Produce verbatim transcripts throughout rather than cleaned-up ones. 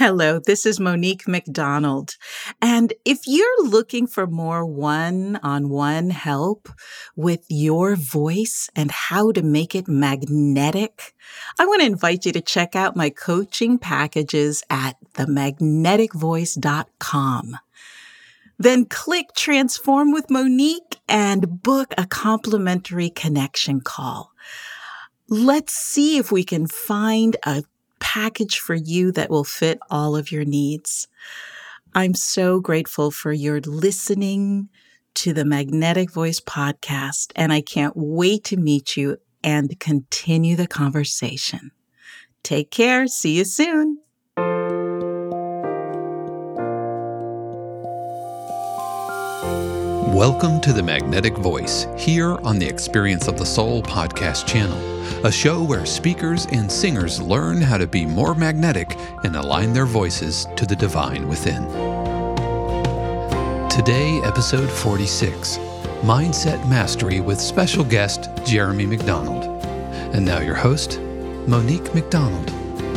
Hello, this is Monique McDonald. And if you're looking for more one-on-one help with your voice and how to make it magnetic, I want to invite you to check out my coaching packages at the magnetic voice dot com. Then click Transform with Monique and book a complimentary connection call. Let's see if we can find a package for you that will fit all of your needs. I'm so grateful for your listening to the Magnetic Voice podcast, and I can't wait to meet you and continue the conversation. Take care. See you soon. Welcome to the Magnetic Voice, here on the Experience of the Soul podcast channel, a show where speakers and singers learn how to be more magnetic and align their voices to the divine within. Today, episode forty-six, Mindset Mastery with special guest Jeremy McDonald. And now your host, Monique McDonald.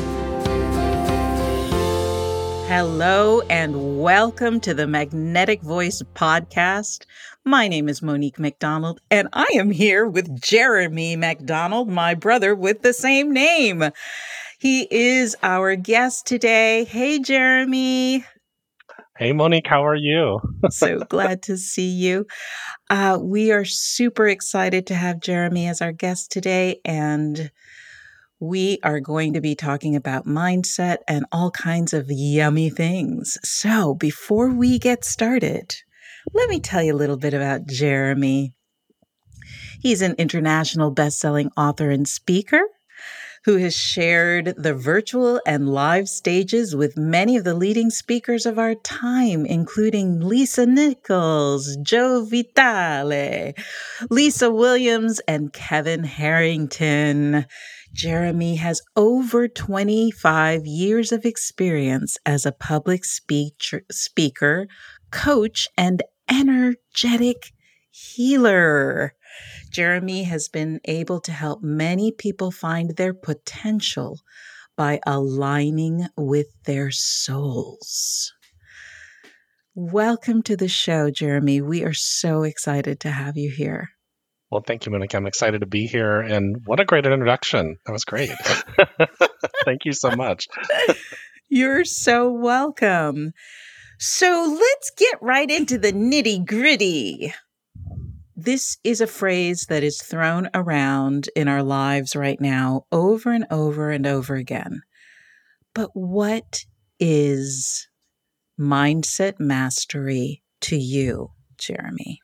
Hello and welcome to the Magnetic Voice podcast. My name is Monique McDonald and I am here with Jeremy McDonald, my brother with the same name. He is our guest today. Hey, Jeremy. Hey, Monique, how are you? So glad to see you. Uh, we are super excited to have Jeremy as our guest today, and we are going to be talking about mindset and all kinds of yummy things. So before we get started, let me tell you a little bit about Jeremy. He's an international best-selling author and speaker who has shared the virtual and live stages with many of the leading speakers of our time, including Lisa Nichols, Joe Vitale, Lisa Williams, and Kevin Harrington. Jeremy has over twenty-five years of experience as a public speech, speaker, coach, and energetic healer. Jeremy has been able to help many people find their potential by aligning with their souls. Welcome to the show, Jeremy. We are so excited to have you here. Well, thank you, Monique. I'm excited to be here. And what a great introduction. That was great. Thank you so much. You're so welcome. So let's get right into the nitty gritty. This is a phrase that is thrown around in our lives right now over and over and over again. But what is mindset mastery to you, Jeremy?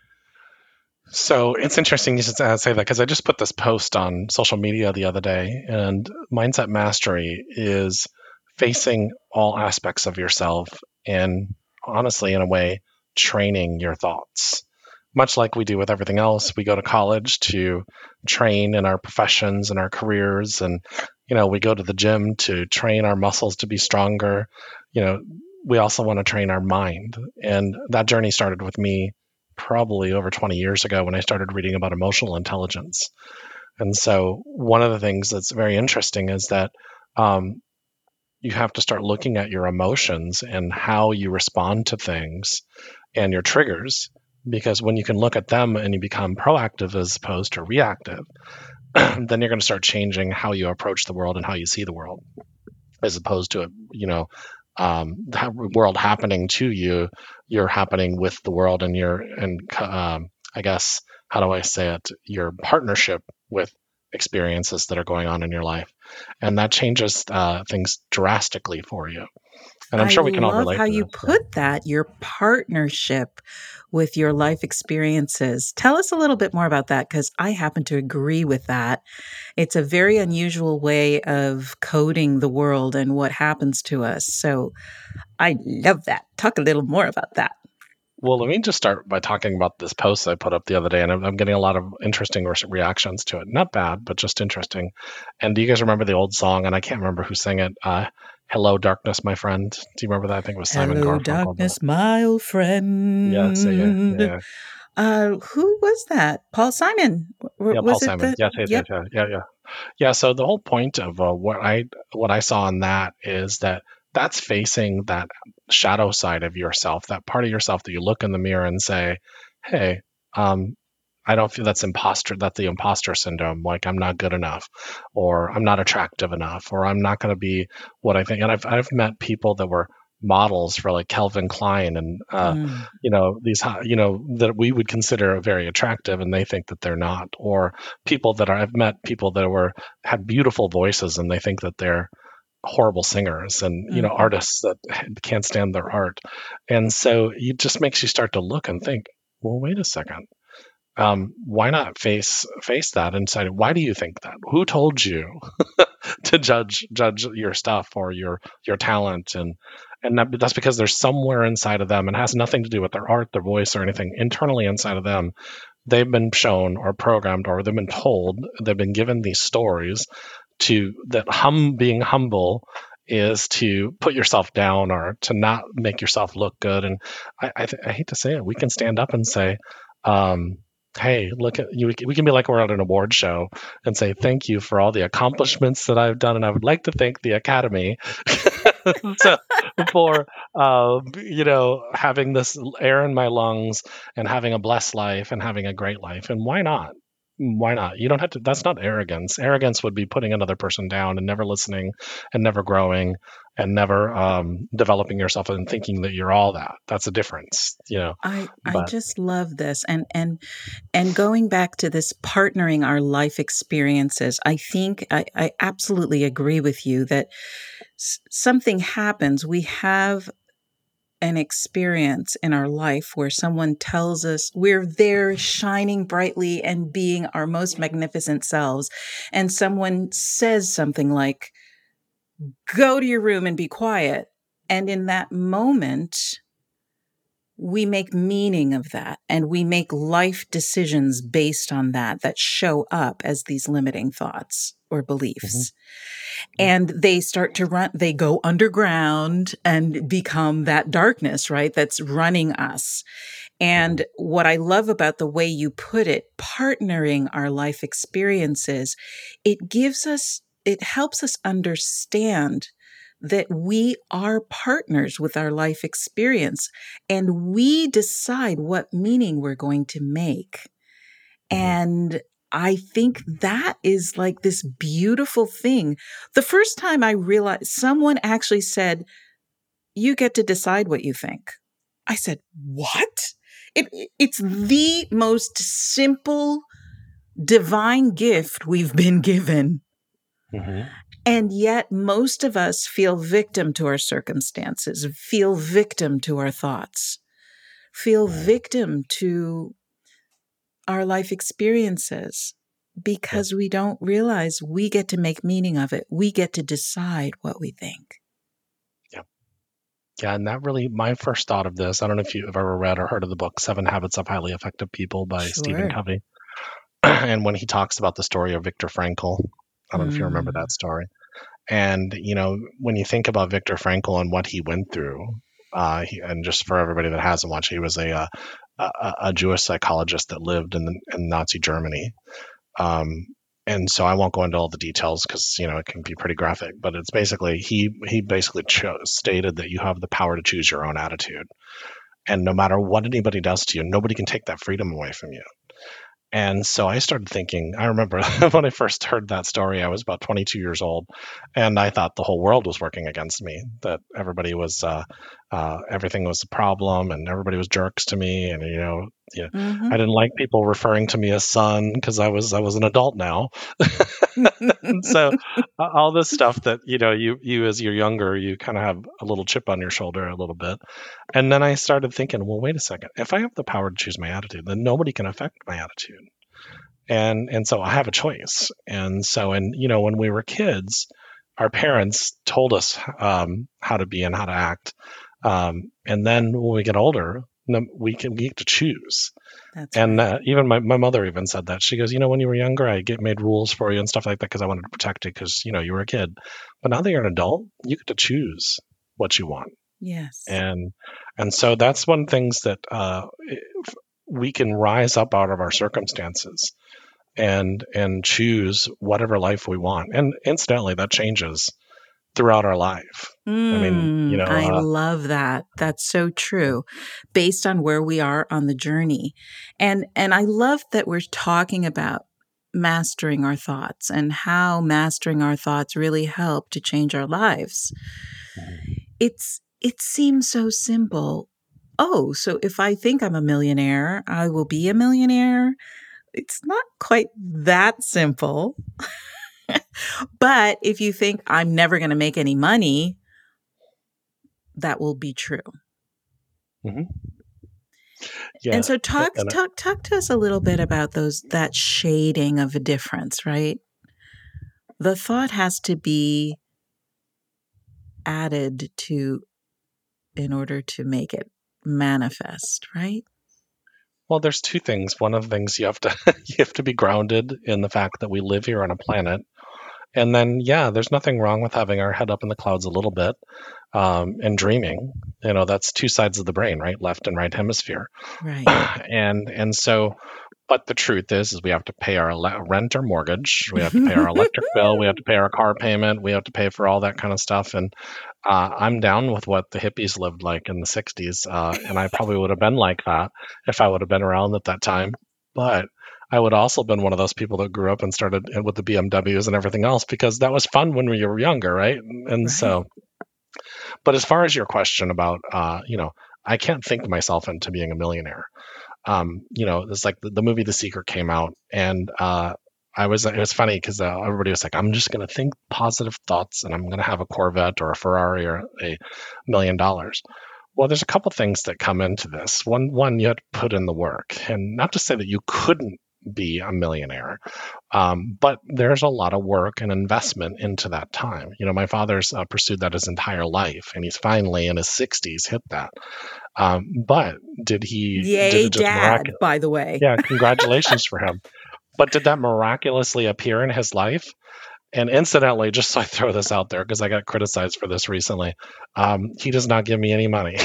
So it's interesting you should say that because I just put this post on social media the other day, and mindset mastery is facing all aspects of yourself and honestly, in a way, training your thoughts. Much like we do with everything else, we go to college to train in our professions and our careers. And, you know, we go to the gym to train our muscles to be stronger. You know, we also want to train our mind. And that journey started with me probably over twenty years ago when I started reading about emotional intelligence. And so one of the things that's very interesting is that um, you have to start looking at your emotions and how you respond to things and your triggers. Because when you can look at them and you become proactive as opposed to reactive, then you're going to start changing how you approach the world and how you see the world, as opposed to, you know, um, the world happening to you, you're happening with the world, and you're, and um, I guess, how do I say it? Your partnership with experiences that are going on in your life, and that changes uh, things drastically for you. And I'm sure we can all relate to that. I love how you put that, your partnership with your life experiences. Tell us a little bit more about that, because I happen to agree with that. It's a very unusual way of coding the world and what happens to us. So I love that. Talk a little more about that. Well, let me just start by talking about this post I put up the other day, and I'm, I'm getting a lot of interesting re- reactions to it. Not bad, but just interesting. And do you guys remember the old song? And I can't remember who sang it. Uh, Hello, Darkness, my friend. Do you remember that? I think it was Simon Hello, Garfunkel. darkness, my old friend. Yeah, so yeah, yeah. Uh, who was that? Paul Simon. W- Yeah, was Paul it Simon. the- Yes, yes, yep. yes, yeah, yeah, yeah. Yeah. So the whole point of uh, what I what I saw in that is that that's facing that shadow side of yourself, that part of yourself that you look in the mirror and say, hey, um, I don't feel that's imposter, that's the imposter syndrome. Like I'm not good enough, or I'm not attractive enough, or I'm not going to be what I think. And I've, I've met people that were models for like Calvin Klein and, uh, Mm. you know, these, you know, that we would consider very attractive and they think that they're not, or people that are, I've met people that were, had beautiful voices and they think that they're horrible singers and, you know, Mhm. artists that can't stand their art. And so it just makes you start to look and think, well, wait a second. Um, why not face face that and say, why do you think that? Who told you to judge judge your stuff or your your talent? And and that, that's because there's somewhere inside of them, and it has nothing to do with their art, their voice, or anything. Internally inside of them, they've been shown or programmed, or they've been told, they've been given these stories to that hum being humble is to put yourself down or to not make yourself look good. And I I, th- I hate to say it, we can stand up and say. Um, Hey, look at you. We can be like we're at an award show and say thank you for all the accomplishments that I've done, and I would like to thank the Academy so, for uh, you know having this air in my lungs and having a blessed life and having a great life. And why not? Why not? You don't have to. That's not arrogance. Arrogance would be putting another person down and never listening and never growing and never um, developing yourself and thinking that you're all that. That's a difference, you know. I I But just love this, and and and going back to this partnering our life experiences, I think I, I absolutely agree with you that s- something happens. We have an experience in our life where someone tells us we're there shining brightly and being our most magnificent selves, and someone says something like, go to your room and be quiet. And in that moment, we make meaning of that and we make life decisions based on that, that show up as these limiting thoughts or beliefs. Mhm. And they start to run, they go underground and become that darkness, right? That's running us. And what I love about the way you put it, partnering our life experiences, it gives us, it helps us understand that we are partners with our life experience and we decide what meaning we're going to make. And I think that is like this beautiful thing. The first time I realized someone actually said, you get to decide what you think. I said, what? It, it's the most simple divine gift we've been given. Mm-hmm. And yet most of us feel victim to our circumstances, feel victim to our thoughts, feel victim to our life experiences because we don't realize we get to make meaning of it. We get to decide what we think. Yeah. Yeah. And that really, my first thought of this, I don't know if you've ever read or heard of the book, Seven Habits of Highly Effective People by Stephen Sure. Covey. And when he talks about the story of Viktor Frankl, I don't know if you remember Mm. that story. And, you know, when you think about Viktor Frankl and what he went through, uh, he, and just for everybody that hasn't watched, he was a, uh, a, a Jewish psychologist that lived in, the, in Nazi Germany. Um, and so I won't go into all the details because, you know, it can be pretty graphic, but it's basically, he, he basically cho- stated that you have the power to choose your own attitude. And no matter what anybody does to you, nobody can take that freedom away from you. And so I started thinking, I remember when I first heard that story, I was about twenty-two years old, and I thought the whole world was working against me, that everybody was, uh, uh, everything was a problem, and everybody was jerks to me. And, you know, you know Mm-hmm. I didn't like people referring to me as son because I was, I was an adult now. And so uh, all this stuff that, you know, you, you as you're younger, you kind of have a little chip on your shoulder a little bit. And then I started thinking, well, wait a second. If I have the power to choose my attitude, then nobody can affect my attitude. And and so I have a choice. And so, and you know, when we were kids, our parents told us um, how to be and how to act. Um, and then when we get older, we can we get to choose. That's And right. uh, even my, my mother even said that. She goes, you know, when you were younger, I get made rules for you and stuff like that because I wanted to protect you because, you know, you were a kid. But now that you're an adult, you get to choose what you want. Yes. And and so that's one of the things that uh, we can rise up out of our circumstances and and choose whatever life we want. And incidentally, that changes throughout our life. Mm, I mean, you know, I uh, love that. That's so true, based on where we are on the journey. And and I love that we're talking about mastering our thoughts and how mastering our thoughts really help to change our lives. It's it seems so simple. Oh, so if I think I'm a millionaire, I will be a millionaire. It's not quite that simple. But if you think I'm never going to make any money, that will be true. mm-hmm. Yeah. And so talk and, talk talk to us a little bit about those that shading of a difference, right? The thought has to be added to in order to make it manifest, right? Well, there's two things. One of the things you have to you have to be grounded in the fact that we live here on a planet. And then, yeah, there's nothing wrong with having our head up in the clouds a little bit um, and dreaming. You know, that's two sides of the brain, right? Left and right hemisphere. Right. and and so, but the truth is, is we have to pay our ele- rent or mortgage. We have to pay our electric bill. We have to pay our car payment. We have to pay for all that kind of stuff. And uh, I'm down with what the hippies lived like in the sixties. Uh, and I probably would have been like that if I would have been around at that time. But I would also have been one of those people that grew up and started with the B M Ws and everything else because that was fun when we were younger, right? And, and Right. so, but as far as your question about, uh, you know, I can't think myself into being a millionaire. Um, you know, it's like the, the movie The Secret came out, and uh, I was it was funny because uh, everybody was like, I'm just going to think positive thoughts, and I'm going to have a Corvette or a Ferrari or a million dollars. Well, there's a couple things that come into this. One, one, you have to put in the work, and not to say that you couldn't be a millionaire, um, but there's a lot of work and investment into that time. You know, my father's uh, pursued that his entire life, and he's finally in his sixties hit that. Um, but did he? Yay, did it just Dad, mirac- by the way. Yeah, congratulations for him. But did that miraculously appear in his life? And incidentally, just so I throw this out there, because I got criticized for this recently, um, he does not give me any money.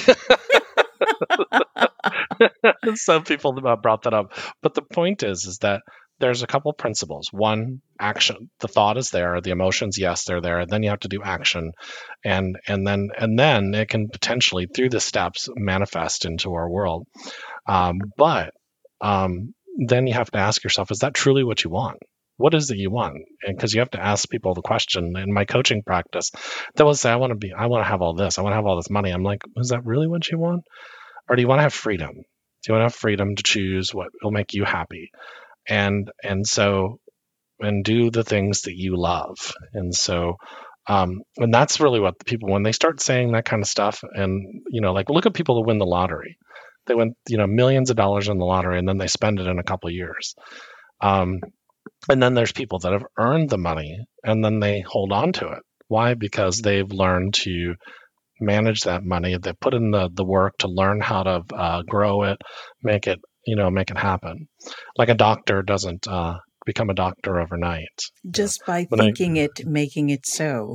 Some people brought that up. But the point is, is that there's a couple principles. One, action. The thought is there. The emotions, yes, they're there. Then you have to do action. And and then and then it can potentially, through the steps, manifest into our world. Um, but um, then you have to ask yourself, is that truly what you want? What is it you want? And because you have to ask people the question. In my coaching practice, they will say, I want to be, I want to have all this. I want to have all this money. I'm like, is that really what you want? Or do you want to have freedom? Do you want to have freedom to choose what will make you happy? And and so, and do the things that you love. And so, um, and that's really what the people, when they start saying that kind of stuff, and, you know, like, look at people who win the lottery. They win, you know, millions of dollars in the lottery, and then they spend it in a couple of years. Um, and then there's people that have earned the money, and then they hold on to it. Why? Because they've learned to manage that money. They put in the, the work to learn how to uh, grow it, make it, you know, make it happen. Like a doctor doesn't uh, become a doctor overnight. Just by When I- thinking it, making it so.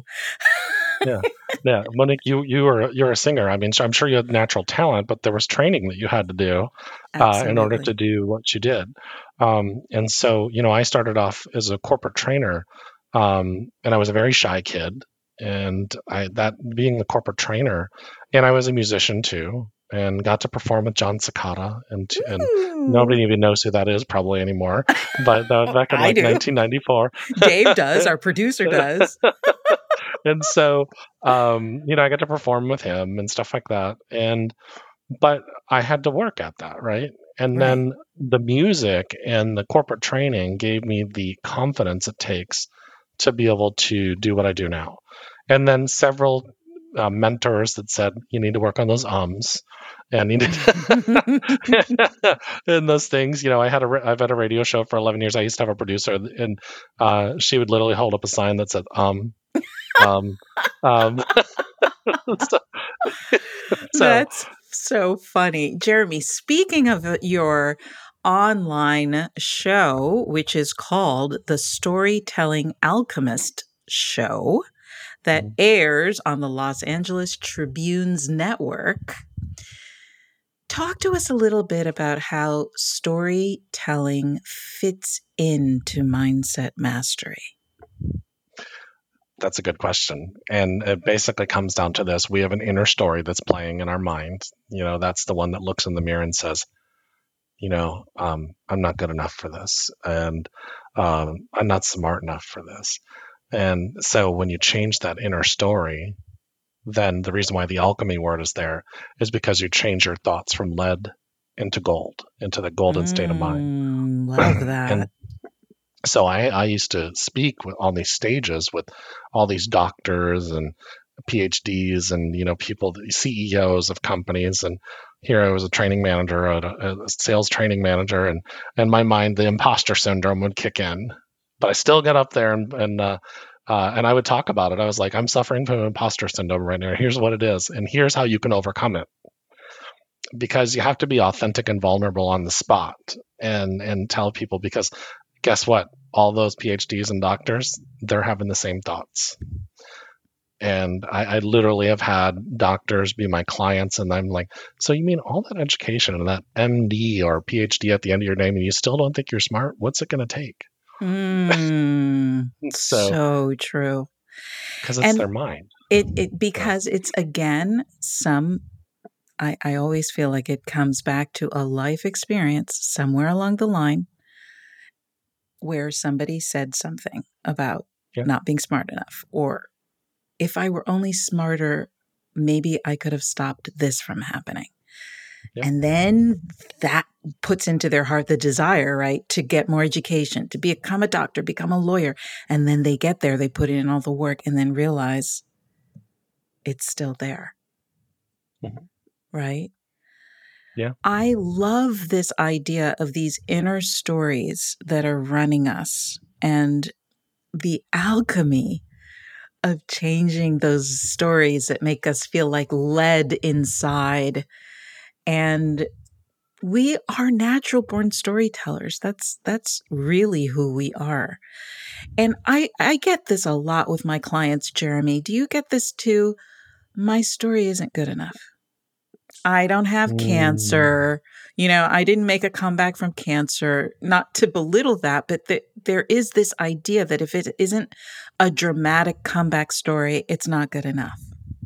Yeah, yeah. Monique, you you are you're a singer. I mean, so I'm sure you had natural talent, but there was training that you had to do uh, in order to do what you did. Um, and so, you know, I started off as a corporate trainer, um, and I was a very shy kid. And I that being the corporate trainer, and I was a musician too, and got to perform with John Cicada, and and Ooh. nobody even knows who that is probably anymore. But that was back in I like do. nineteen ninety-four. Dave does. Our producer does. And so, um, you know, I got to perform with him and stuff like that. And, but I had to work at that, right? And Right. then the music and the corporate training gave me the confidence it takes to be able to do what I do now. And then several uh, mentors that said, you need to work on those ums. And you need and those things, you know, I had a, I've had a radio show for eleven years. I used to have a producer, and uh, she would literally hold up a sign that said, um, um, um. so, so, That's so funny. Jeremy, speaking of your online show, which is called The Storytelling Alchemist Show, that Mhm. airs on the Los Angeles Tribune's network, talk to us a little bit about how storytelling fits into mindset mastery. That's a good question. And it basically comes down to this. We have an inner story that's playing in our mind. You know, that's the one that looks in the mirror and says, you know, um, I'm not good enough for this. And um, I'm not smart enough for this. And so when you change that inner story, then the reason why the alchemy word is there is because you change your thoughts from lead into gold, into the golden state of mind. Mm, love that. And so I, I used to speak with, on these stages with all these doctors and P H Ds and, you know, people, C E Os of companies. And here I was a training manager, a, a sales training manager, and in my mind, the imposter syndrome would kick in. But I still get up there and and uh, uh, and I would talk about it. I was like, I'm suffering from imposter syndrome right now. Here's what it is, and here's how you can overcome it. Because you have to be authentic and vulnerable on the spot, and and tell people, because guess what? All those P H Ds and doctors, they're having the same thoughts. And I, I literally have had doctors be my clients, and I'm like, so you mean all that education and that M D or P H D at the end of your name, and you still don't think you're smart? What's it going to take? Mm, so, so true. Because it's And their mind. It it because it's again some. I I always feel like it comes back to a life experience somewhere along the line where somebody said something about Yeah. not being smart enough, or if I were only smarter, maybe I could have stopped this from happening. Yeah. And then that puts into their heart the desire, right, to get more education, to become a doctor, become a lawyer. And then they get there, they put in all the work, and then realize it's still there. Mm-hmm. Right? Yeah. I love this idea of these inner stories that are running us and the alchemy of changing those stories that make us feel like lead inside. And we are natural born storytellers. That's that's really who we are. And I, I get this a lot with my clients, Jeremy. Do you get this too? My story isn't good enough. I don't have Mm. cancer. You know, I didn't make a comeback from cancer. Not to belittle that, but th- there is this idea that if it isn't a dramatic comeback story, it's not good enough.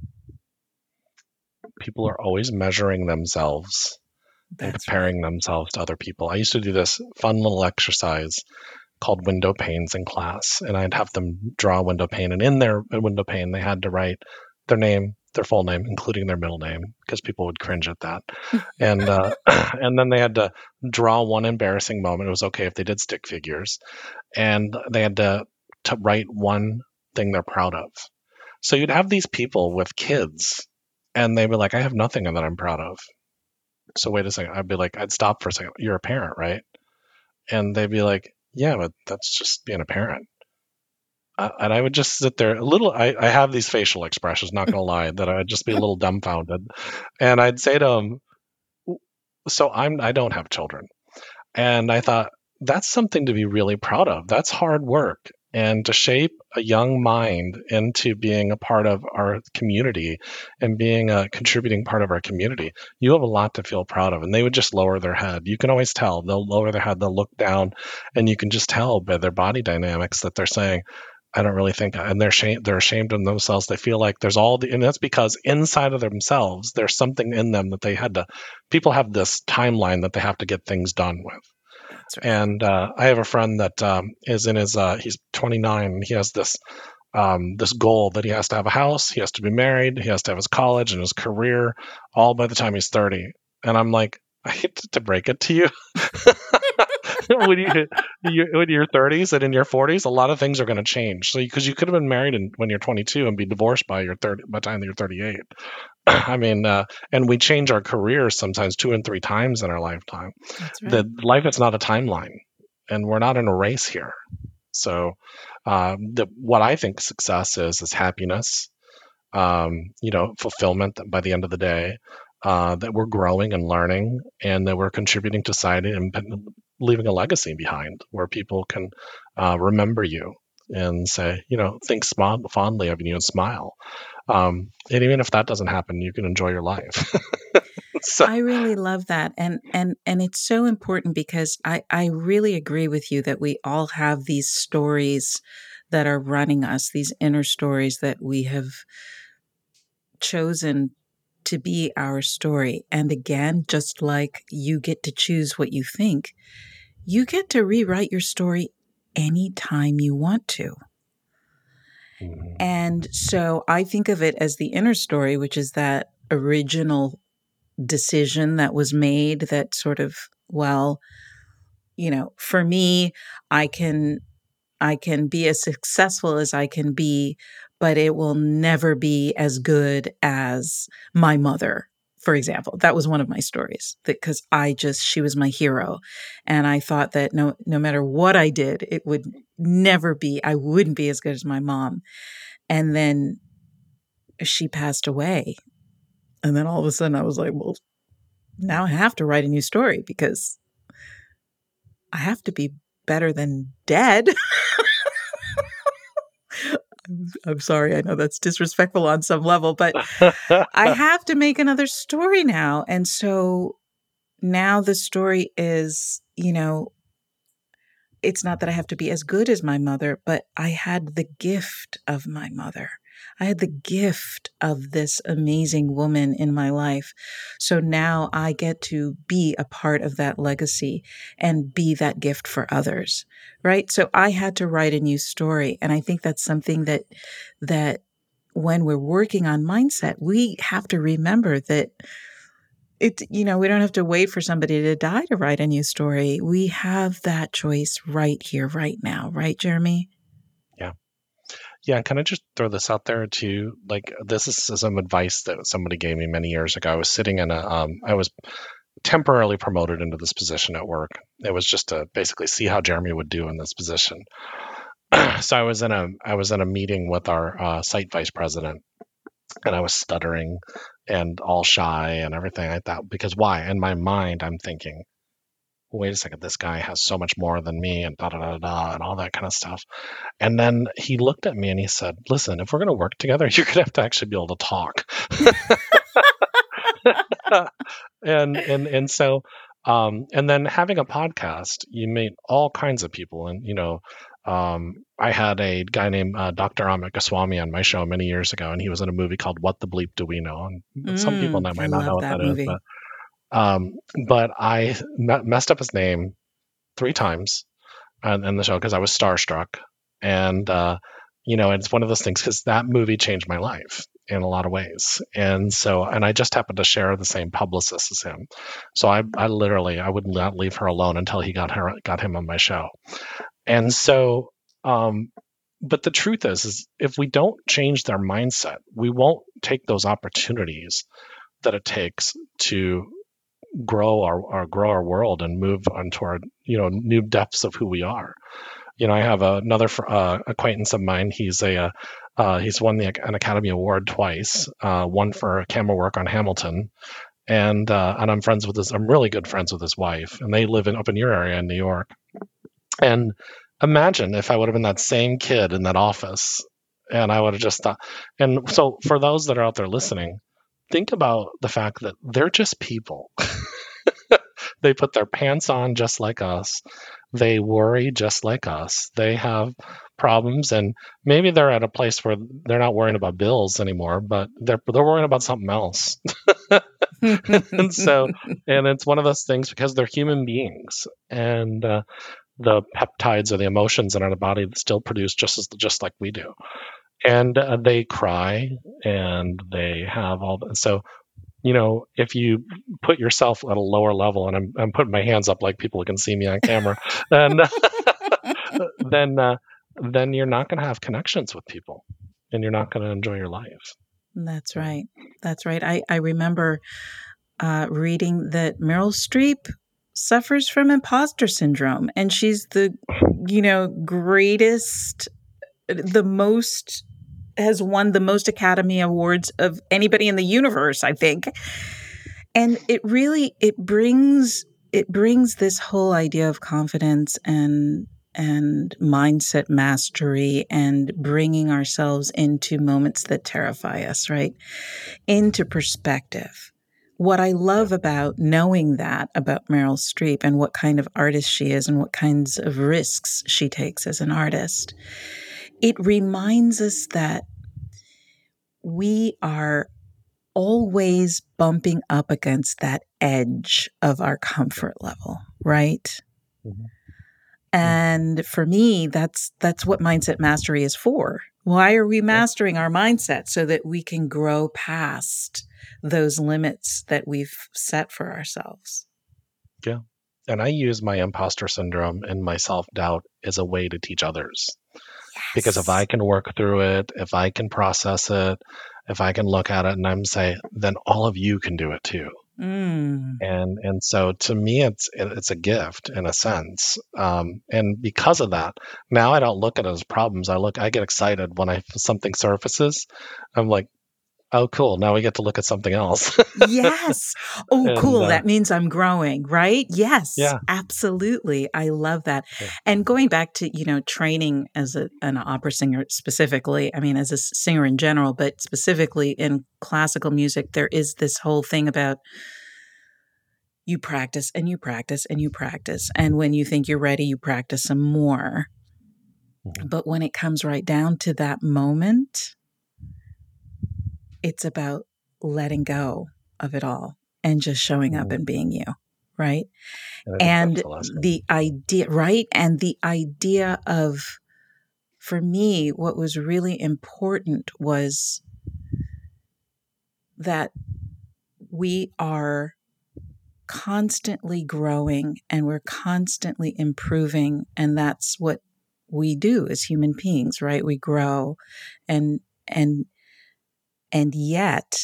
People are always measuring themselves and That's comparing right. themselves to other people. I used to do this fun little exercise called window panes in class, and I'd have them draw a window pane, and in their window pane, they had to write their name, their full name, including their middle name, because people would cringe at that. and uh, and then they had to draw one embarrassing moment. It was okay if they did stick figures, and they had to to write one thing they're proud of. So you'd have these people with kids, and they'd be like, "I have nothing that I'm proud of." So wait a second. I'd be like, I'd stop for a second. You're a parent, right? And they'd be like, yeah, but that's just being a parent. Uh, and I would just sit there a little. I, I have these facial expressions, not gonna lie, that I'd just be a little dumbfounded, and I'd say to them, "So I'm I don't have children," and I thought that's something to be really proud of. That's hard work, and to shape a young mind into being a part of our community and being a contributing part of our community, you have a lot to feel proud of. And they would just lower their head. You can always tell. They'll lower their head, they'll look down, and you can just tell by their body dynamics that they're saying, I don't really think, and they're shame, they're ashamed of themselves. They feel like there's all the, and that's because inside of themselves, there's something in them that they had to, people have this timeline that they have to get things done with. That's right. And uh, I have a friend that um, is in his, uh, he's twenty-nine, and he has this, um, this goal that he has to have a house, he has to be married, he has to have his college and his career, all by the time he's thirty. And I'm like, I hate to break it to you. when, you, you, when you're thirties and in your forties, a lot of things are going to change. So, because you could have been married in, when you're twenty-two and be divorced by your thirty by the time you're thirty-eight. I mean, uh, and we change our careers sometimes two and three times in our lifetime. That's right. The life is not a timeline, and we're not in a race here. So, uh, the, what I think success is is happiness, um, you know, fulfillment by the end of the day. Uh, that we're growing and learning, and that we're contributing to society and leaving a legacy behind where people can uh, remember you and say, you know, think fondly of you and smile. Um, and even if that doesn't happen, you can enjoy your life. So. I really love that. And, and, and it's so important because I, I really agree with you that we all have these stories that are running us, these inner stories that we have chosen to be our story. And again, just like you get to choose what you think, you get to rewrite your story anytime you want to. Mhm. And so I think of it as the inner story, which is that original decision that was made that sort of, well, you know, for me, I can I can be as successful as I can be, but it will never be as good as my mother, for example. That was one of my stories, because I just, she was my hero. And I thought that no, no matter what I did, it would never be, I wouldn't be as good as my mom. And then she passed away. And then all of a sudden I was like, well, now I have to write a new story because I have to be better than dead. I'm sorry. I know that's disrespectful on some level, but I have to make another story now. And so now the story is, you know, it's not that I have to be as good as my mother, but I had the gift of my mother. I had the gift of this amazing woman in my life. So now I get to be a part of that legacy and be that gift for others, right? So I had to write a new story. And I think that's something that, that when we're working on mindset, we have to remember that it, you know, we don't have to wait for somebody to die to write a new story. We have that choice right here, right now. Right, Jeremy? Yeah. Yeah. And can I just throw this out there too? Like, this is some advice that somebody gave me many years ago. I was sitting in a, um, I was temporarily promoted into this position at work. It was just to basically see how Jeremy would do in this position. So I was in a, I was in a meeting with our uh, site vice president, and I was stuttering and all shy and everything like that. Because why? In my mind, I'm thinking, wait a second, this guy has so much more than me, and da da da da, and all that kind of stuff. And then he looked at me and he said, listen, if we're going to work together, you're going to have to actually be able to talk. and and and so um and then having a podcast, you meet all kinds of people. And you know, um I had a guy named uh, Doctor Amit Goswami on my show many years ago, and he was in a movie called What the Bleep Do We Know? And Mm, some people that I might not know love what that that is, movie. but um but I me- messed up his name three times on, in the show because I was starstruck. And uh you know, it's one of those things, because that movie changed my life in a lot of ways. And so, and I just happened to share the same publicist as him. So I, I literally, I would not leave her alone until he got her, got him on my show. And so, um, but the truth is, is if we don't change their mindset, we won't take those opportunities that it takes to grow our, our grow our world and move onto our, you know, new depths of who we are. You know, I have another uh, acquaintance of mine. He's a uh, uh, he's won the, an Academy Award twice. Uh, one for camera work on Hamilton, and uh, and I'm friends with his. I'm really good friends with his wife, and they live in up in your area in New York. And imagine if I would have been that same kid in that office, and I would have just thought. And so, for those that are out there listening, think about the fact that they're just people. They put their pants on just like us. They worry just like us. They have problems, and maybe they're at a place where they're not worrying about bills anymore, but they're they're worrying about something else. And so, and it's one of those things, because they're human beings, and uh, the peptides or the emotions in our body still produce just as just like we do, and uh, they cry and they have all the, so. You know, if you put yourself at a lower level, and I'm, I'm putting my hands up like people can see me on camera, and then uh, then you're not going to have connections with people, and you're not going to enjoy your life. That's right. That's right. I, I remember uh, reading that Meryl Streep suffers from imposter syndrome, and she's the, you know, greatest, the most, has won the most Academy Awards of anybody in the universe, I think. And it really, it brings, it brings this whole idea of confidence and, and mindset mastery and bringing ourselves into moments that terrify us, right? Into perspective. What I love about knowing that about Meryl Streep and what kind of artist she is and what kinds of risks she takes as an artist it reminds us that we are always bumping up against that edge of our comfort level, right? Mm-hmm. And for me, that's that's what Mindset Mastery is for. Why are we mastering our mindset? So that we can grow past those limits that we've set for ourselves. Yeah. And I use my imposter syndrome and my self-doubt as a way to teach others. Yes. Because if I can work through it, if I can process it, if I can look at it and I'm say, then all of you can do it too. Mm. And and so to me, it's it's a gift in a sense. Um, and because of that, now I don't look at it as problems. I look, I get excited when I something surfaces. I'm like, oh, cool. Now we get to look at something else. Yes. Oh, and, cool. uh, That means I'm growing, right? Yes, Yeah. absolutely. I love that. Yeah. And going back to, you know, training as a, an opera singer specifically, I mean, as a singer in general, but specifically in classical music, there is this whole thing about you practice and you practice and you practice. And when you think you're ready, you practice some more. Mhm. But when it comes right down to that moment, it's about letting go of it all and just showing up Mhm. and being you, right? And I think And that's the lesson. the idea, right? And the idea of, for me, what was really important was that we are constantly growing and we're constantly improving. And that's what we do as human beings, right? We grow and, and, and yet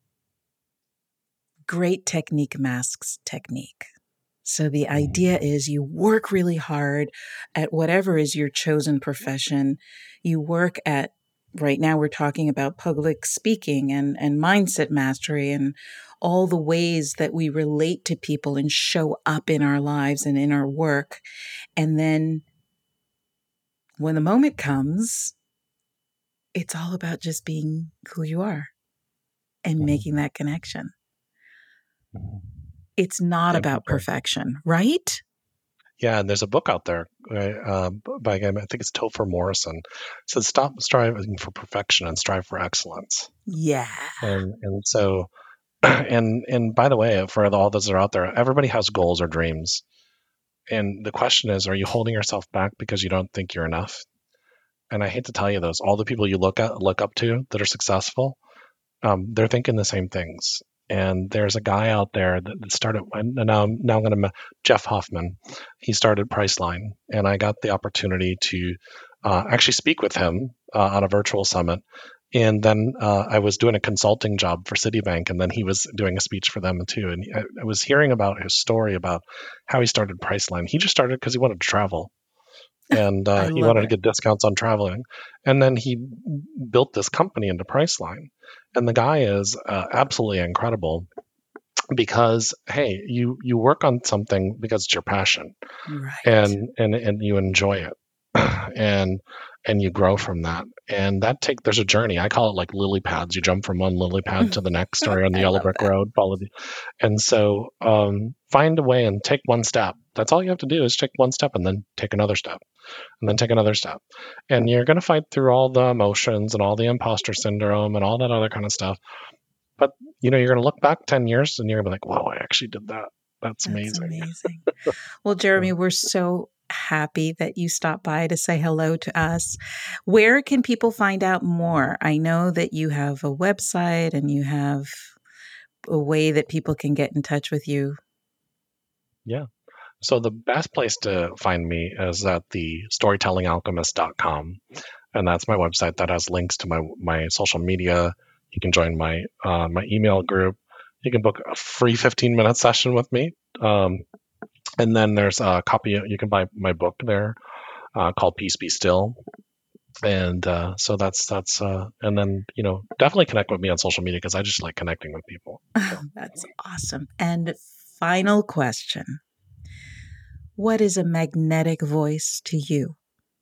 great technique masks technique. So the idea is you work really hard at whatever is your chosen profession. You work at, right now we're talking about public speaking and, and mindset mastery and all the ways that we relate to people and show up in our lives and in our work. And then when the moment comes, it's all about just being who you are and Mhm. making that connection. Mhm. It's not Thank you, about Jen. perfection, right? Yeah, and there's a book out there right, uh, by a guy, I think it's Topher Morrison. It says, "Stop striving for perfection and strive for excellence." Yeah. And and so, and and by the way, for all those that are out there, everybody has goals or dreams. And the question is, are you holding yourself back because you don't think you're enough? And I hate to tell you those, all the people you look at look up to that are successful, um, they're thinking the same things. And there's a guy out there that started, and now, now I'm going to, Jeff Hoffman, he started Priceline. And I got the opportunity to uh, actually speak with him uh, on a virtual summit. And then uh, I was doing a consulting job for Citibank, and then he was doing a speech for them too. And I, I was hearing about his story about how he started Priceline. He just started because he wanted to travel. And uh, I he love wanted to it. get discounts on traveling. And then he built this company into Priceline. And the guy is uh, absolutely incredible because, hey, you you work on something because it's your passion, Right. and and and you enjoy it, and and you grow from that. And that take there's a journey. I call it like lily pads. You jump from one lily pad to the next, or on the I yellow love brick that. road. Follow the, and so um, find a way and take one step. That's all you have to do is take one step and then take another step and then take another step. And you're going to fight through all the emotions and all the imposter syndrome and all that other kind of stuff. But, you know, you're going to look back ten years and you're going to be like, wow, I actually did that. That's, That's amazing. amazing. Well, Jeremy, we're so happy that you stopped by to say hello to us. Where can people find out more? I know that you have a website and you have a way that people can get in touch with you. Yeah. So the best place to find me is at the storytelling alchemist dot com. And that's my website that has links to my, my social media. You can join my, uh, my email group. You can book a free fifteen minute session with me. Um, and then there's a copy, you can buy my book there uh, called Peace Be Still. And uh, so that's, that's, uh, and then, you know, definitely connect with me on social media because I just like connecting with people. So. That's awesome. And final question. What is a magnetic voice to you?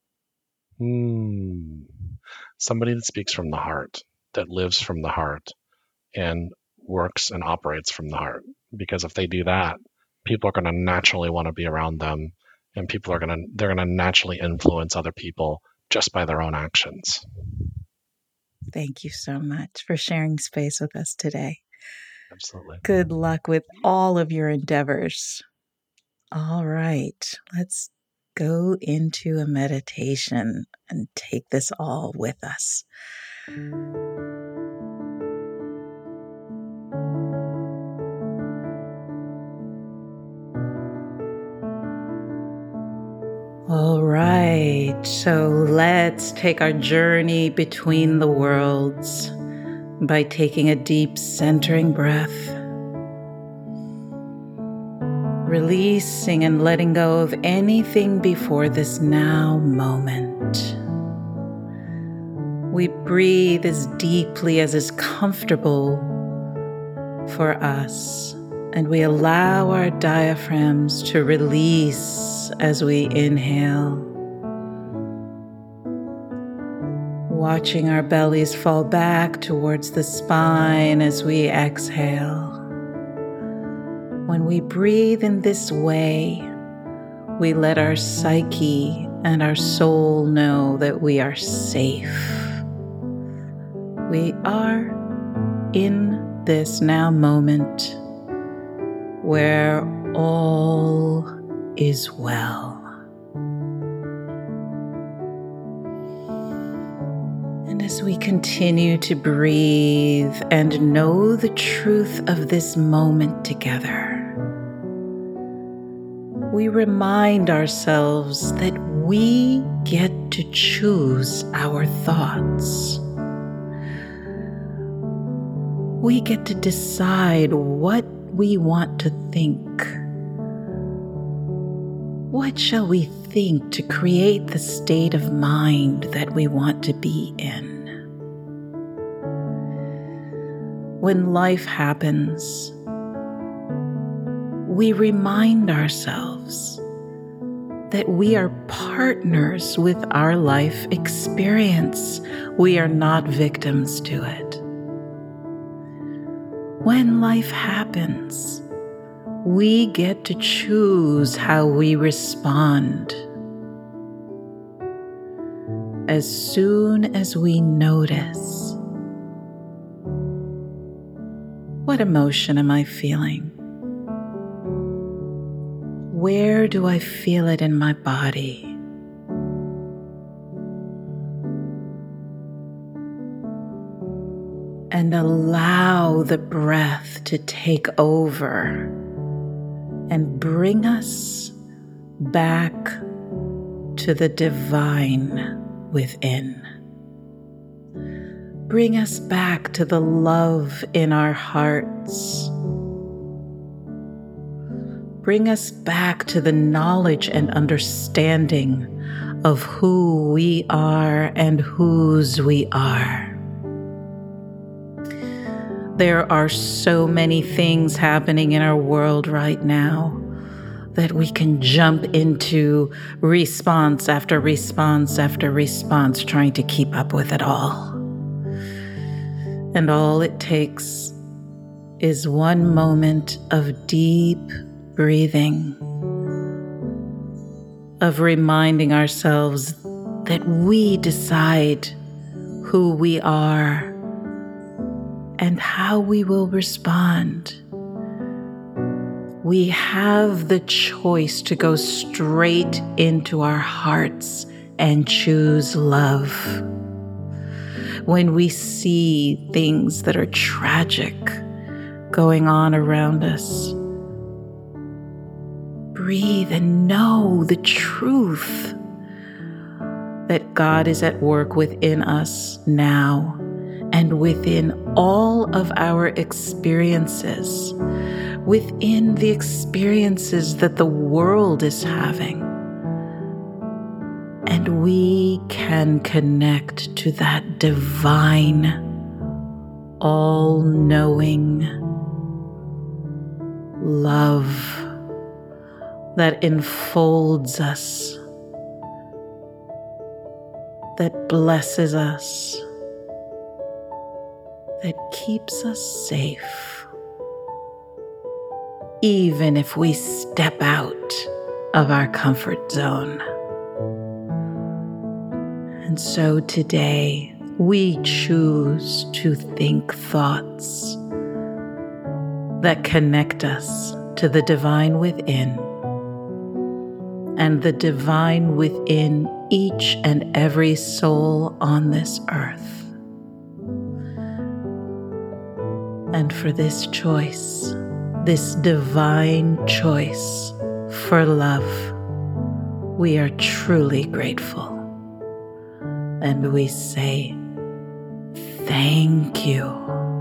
Hmm. Somebody that speaks from the heart, that lives from the heart, and works and operates from the heart. Because if they do that, people are going to naturally want to be around them, and people are going to they're going to naturally influence other people just by their own actions. Thank you so much for sharing space with us today. Absolutely. Good luck with all of your endeavors. All right, let's go into a meditation and take this all with us. All right, so let's take our journey between the worlds by taking a deep centering breath, releasing and letting go of anything before this now moment. We breathe as deeply as is comfortable for us, and we allow our diaphragms to release as we inhale, watching our bellies fall back towards the spine as we exhale. When we breathe in this way, we let our psyche and our soul know that we are safe. We are in this now moment where all is well. And as we continue to breathe and know the truth of this moment together, we remind ourselves that we get to choose our thoughts. We get to decide what we want to think. What shall we think to create the state of mind that we want to be in? When life happens, we remind ourselves that we are partners with our life experience. We are not victims to it. When life happens, we get to choose how we respond. As soon as we notice, what emotion am I feeling? Where do I feel it in my body? And allow the breath to take over and bring us back to the divine within. Bring us back to the love in our hearts. Bring us back to the knowledge and understanding of who we are and whose we are. There are so many things happening in our world right now that we can jump into response after response after response, trying to keep up with it all. And all it takes is one moment of deep breathing, of reminding ourselves that we decide who we are and how we will respond. We have the choice to go straight into our hearts and choose love. When we see things that are tragic going on around us, breathe and know the truth that God is at work within us now and within all of our experiences, within the experiences that the world is having. And we can connect to that divine, all-knowing love that enfolds us, that blesses us, that keeps us safe, even if we step out of our comfort zone. And so today we choose to think thoughts that connect us to the divine within and the divine within each and every soul on this earth. And for this choice, this divine choice for love, we are truly grateful. And we say, thank you.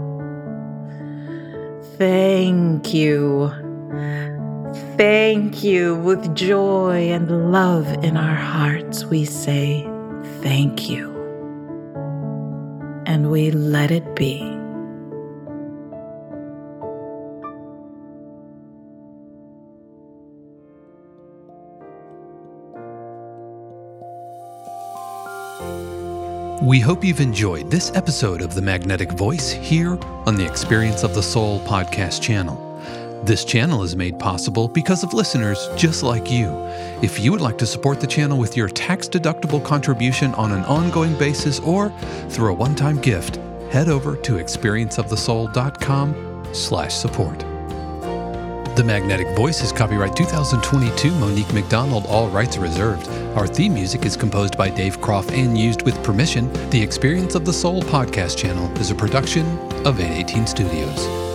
Thank you. Thank you. With joy and love in our hearts, we say thank you. And we let it be. We hope you've enjoyed this episode of The Magnetic Voice here on the Experience of the Soul podcast channel. This channel is made possible because of listeners just like you. If you would like to support the channel with your tax-deductible contribution on an ongoing basis or through a one-time gift, head over to experienceofthesoul.com slash support. The Magnetic Voice is copyright two thousand twenty-two, Monique McDonald, all rights reserved. Our theme music is composed by Dave Croft and used with permission. The Experience of the Soul podcast channel is a production of eight eighteen Studios.